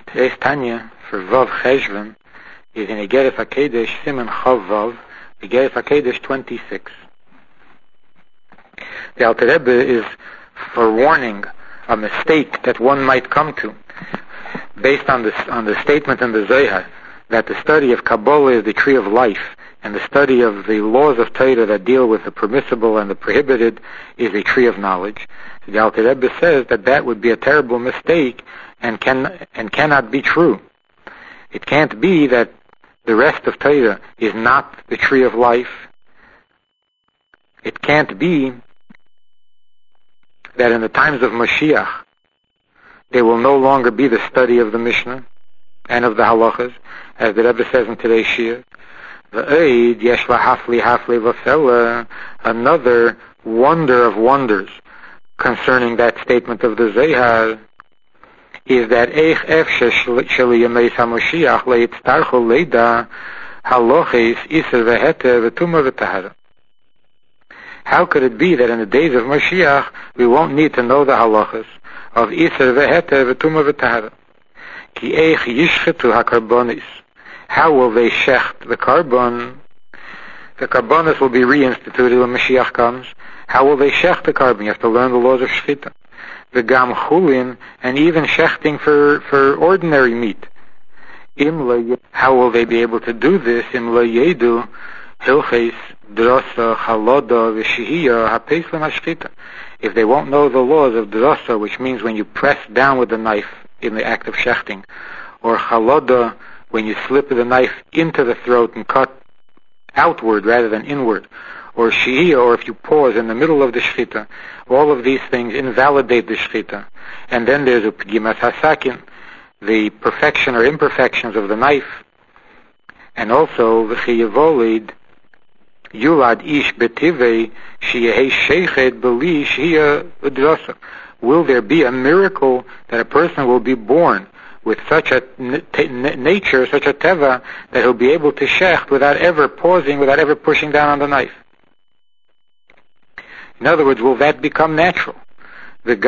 Today's Tanya for Vav Cheshvan is in Igeres HaKedesh Siman Chav Vav, Igeres HaKedesh 26. The Alter Rebbe is forewarning a mistake that one might come to based on the statement in the Zohar that the study of Kabbalah is the tree of life and the study of the laws of Torah that deal with the permissible and the prohibited is a tree of knowledge. The Alter Rebbe says that would be a terrible mistake and cannot be true. It can't be that the rest of Torah is not the tree of life. It can't be that in the times of Mashiach there will no longer be the study of the Mishnah and of the halachas, as the Rebbe says in today's Shir. Another wonder of wonders concerning that statement of the Zohar is that how could it be that in the days of Mashiach we won't need to know the halachas of Iser v'Heter v'Tumah v'Tahara? Ki eich yishchetu hakarbonis. How will they shecht the carbon? The carbonis will be reinstituted when Mashiach comes. How will they shecht the carbon? You have to learn the laws of Shechita. The gam chulin, and even shechting for ordinary meat. How will they be able to do this? Im lo yedu hilches drasa chaloda v'shihiyah hapeis l'mashchita. If they won't know the laws of drasa, which means when you press down with the knife in the act of shechting, or chaloda, when you slip the knife into the throat and cut outward rather than inward, or shihiyah, or if you pause in the middle of the shechita, all of these things invalidate the shechita. And then there's a pgimas hasakin, the perfection or imperfections of the knife, and also the chiyavolid yulad ish betivei sheyeh sheichet beli shihiyah udrasa. Will there be a miracle that a person will be born with such a nature, such a teva, that he'll be able to shecht without ever pausing, without ever pushing down on the knife? In other words, will that become natural? And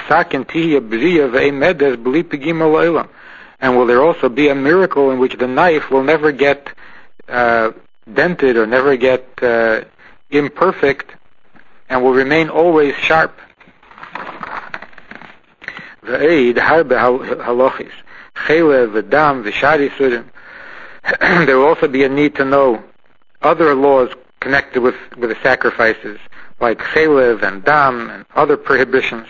will there also be a miracle in which the knife will never get dented or never get imperfect and will remain always sharp? There will also be a need to know other laws connected with the sacrifices, like chelev and dam and other prohibitions.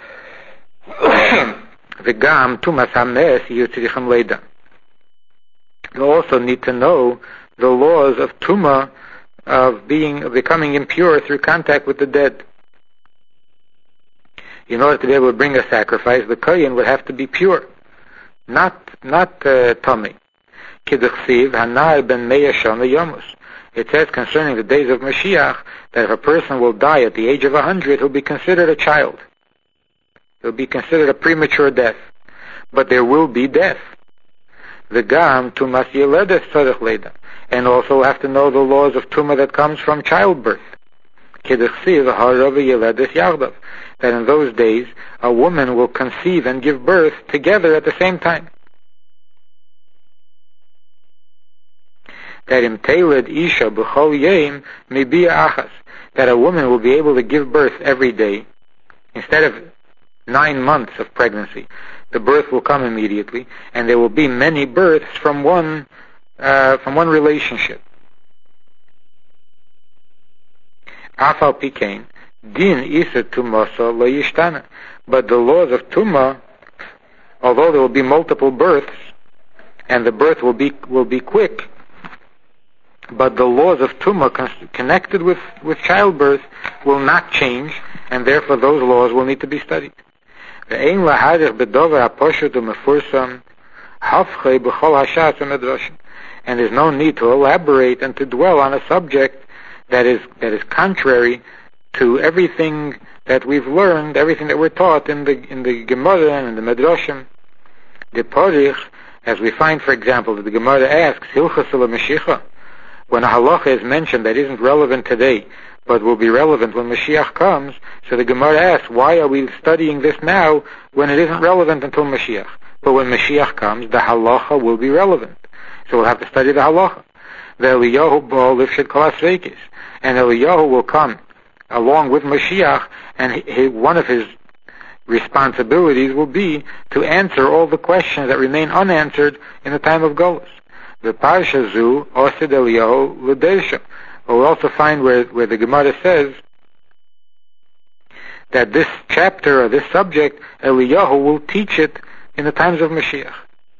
You also need to know the laws of tumah, of becoming impure through contact with the dead. In order to be able to bring a sacrifice, the kohen would have to be pure, not tummy. It says concerning the days of Mashiach that if a person will die at the age of 100, he'll be considered a child. He'll be considered a premature death. But there will be death. The gam tumas yeledes tzarich leida, and also have to know the laws of tumah that comes from childbirth. That in those days a woman will conceive and give birth together at the same time. That that a woman will be able to give birth every day. Instead of 9 months of pregnancy, the birth will come immediately, and there will be many births from one relationship. Afal pikein din isa tumasa lo yishtana. But the laws of tumah, although there will be multiple births, and the birth will be quick, but the laws of tumah connected with childbirth will not change, and therefore those laws will need to be studied. And there's no need to elaborate and to dwell on a subject that is contrary to everything that we've learned, everything that we're taught in the Gemara and in the Medrashim. The Porich, as we find, for example, that the Gemara asks, Hilchas Mashiach, when a halacha is mentioned that isn't relevant today, but will be relevant when Mashiach comes, so the Gemara asks, why are we studying this now when it isn't relevant until Mashiach? But when Mashiach comes, the halacha will be relevant. So we'll have to study the halacha. The Eliyahu bo lifshit kol asreikis. And Eliyahu will come along with Mashiach, and one of his responsibilities will be to answer all the questions that remain unanswered in the time of Golus. The Parsha Zu Osid Eliyahu L'Dersha. We'll also find where the Gemara says that this chapter or this subject, Eliyahu will teach it in the times of Mashiach.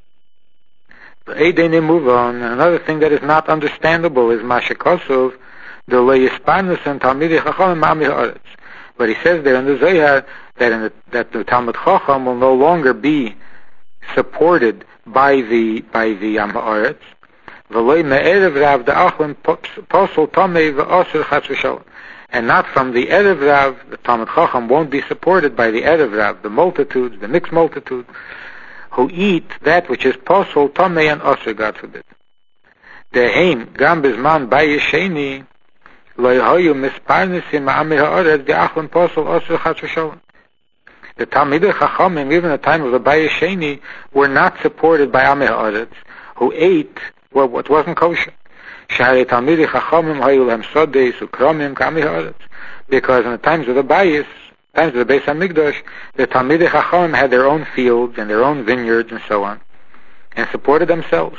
Another thing that is not understandable is Mashakosov, the Leispanus and Talmidei Chacham Ma'amei Haaretz. But he says there in the Zohar that the Talmud Chacham will no longer be supported by the Am Haaretz. And not from the Erev Rav, the Talmud Chacham won't be supported by the Erev Rav, the multitudes, the mixed multitude, who eat that which is posel, tomei, and osir, God forbid. Deheim, gam bizman bayesheni, lo yehoyu misparnesim ma'amei ha'aretz, de'achlan posel, osir, chas v'sholem. The Talmidei Chachamim, even at the time of the bayesheni, were not supported by Amei ha'aretz, who ate what wasn't kosher. Shahari Talmidei Chachamim hayu lehem sodeis ukromim k'amei ha'aretz. Because in the times of the bayis, times of the Beis HaMikdash, the Talmidei Chachamim had their own fields and their own vineyards and so on, and supported themselves.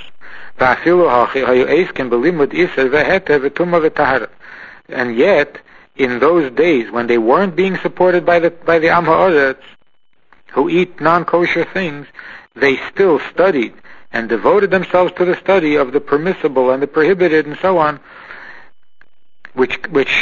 And yet, in those days when they weren't being supported by the Am Ha'aretz, who eat non-kosher things, they still studied and devoted themselves to the study of the permissible and the prohibited and so on, which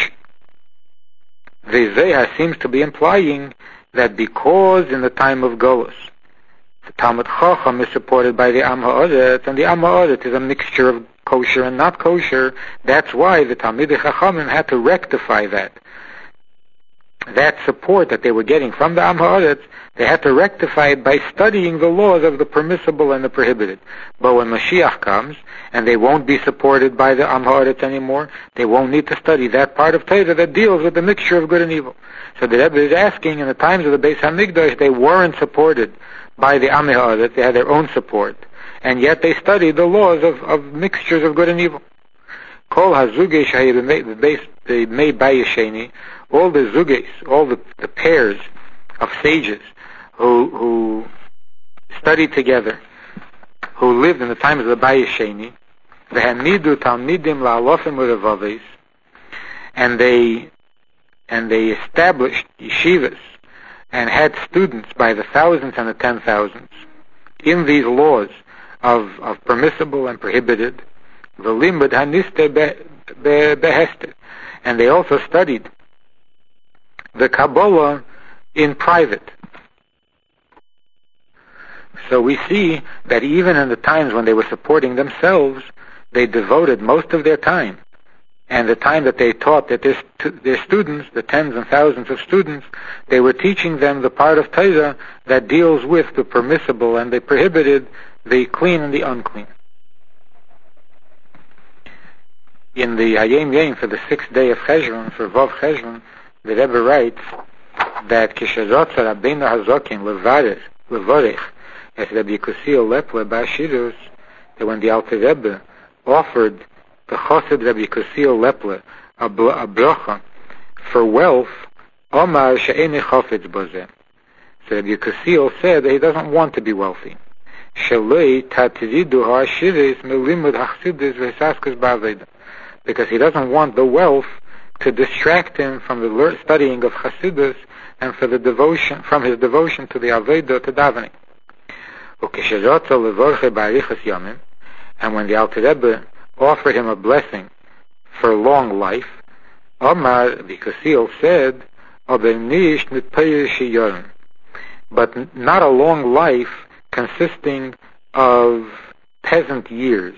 the Zohar seems to be implying that because in the time of Golus, the Talmud Chacham is supported by the Am Ha'aretz, and the Am Ha'aretz is a mixture of kosher and not kosher, that's why the Talmidei Chachamim had to rectify that support that they were getting from the Am Ha'aretz. They had to rectify it by studying the laws of the permissible and the prohibited. But when Mashiach comes, and they won't be supported by the Am Ha'aretz anymore, they won't need to study that part of Torah that deals with the mixture of good and evil. So the Rebbe is asking, in the times of the Beis HaMikdash, they weren't supported by the Am Ha'aretz, they had their own support, and yet they studied the laws of mixtures of good and evil. Kol hazugei shahir mei bayesheni, all the zugeis, all the pairs of sages who studied together, who lived in the times of the Bayesheni, v'hanidu talmidim la'alofim u'revavis, and they established yeshivas and had students by the thousands and the 10,000s in these laws of permissible and prohibited, v'limud haniste behester, and they also studied the Kabbalah in private. So we see that even in the times when they were supporting themselves, they devoted most of their time, and the time that they taught that their students, the tens and thousands of students, they were teaching them the part of Torah that deals with the permissible and the prohibited, the clean and the unclean. In the Hayom Yom for the 6th day of Cheshvan, for Vav Cheshvan, the Rebbe writes that Kisharotza Rabbeinu Hazokin Levarich as Rabbi Yekusiel Lepler Bashirus, that when the Alter Rebbe offered the Chassid Rabbi Yekusiel Lepler a bracha for wealth, Omar she'eni chafetz bozeh. So Rabbi Yekusiel said that he doesn't want to be wealthy. Shelei tatzidu ha'ashiris melimud hachsidus v'hisaskus ba'aveda, because he doesn't want the wealth to distract him from the studying of Chassidus and from his devotion to the Aveda, to davening. And when the Alter Rebbe offered him a blessing for long life, Omar V'Kasiel said, but not a long life consisting of peasant's years.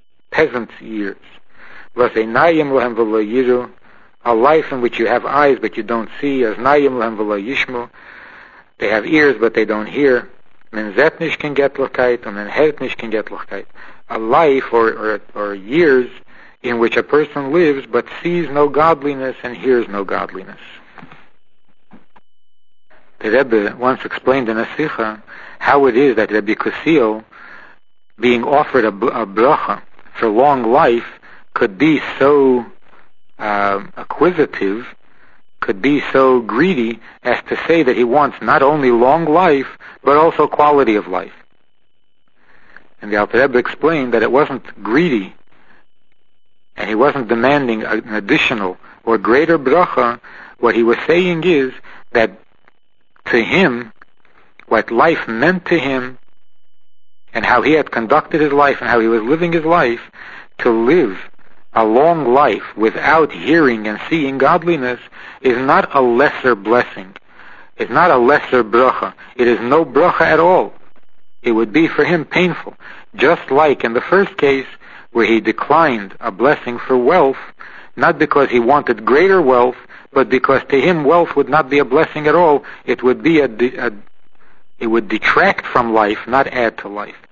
A life in which you have eyes but you don't see, as nayim lehem v'lo yishmu, they have ears but they don't hear. Men zet nicht can get lochkeit, and men het nicht can get lochkeit. A life or years in which a person lives but sees no godliness and hears no godliness. The Rebbe once explained in a Sikha how it is that Rabbi Kusiel, being offered a bracha for long life, could be so acquisitive, could be so greedy as to say that he wants not only long life, but also quality of life. And the Alter Rebbe explained that it wasn't greedy, and he wasn't demanding an additional or greater bracha. What he was saying is that to him, what life meant to him, and how he had conducted his life and how he was living his life, to live a long life without hearing and seeing godliness is not a lesser blessing. It's not a lesser bracha. It is no bracha at all. It would be for him painful. Just like in the first case where he declined a blessing for wealth, not because he wanted greater wealth, but because to him wealth would not be a blessing at all. It would be it would detract from life, not add to life.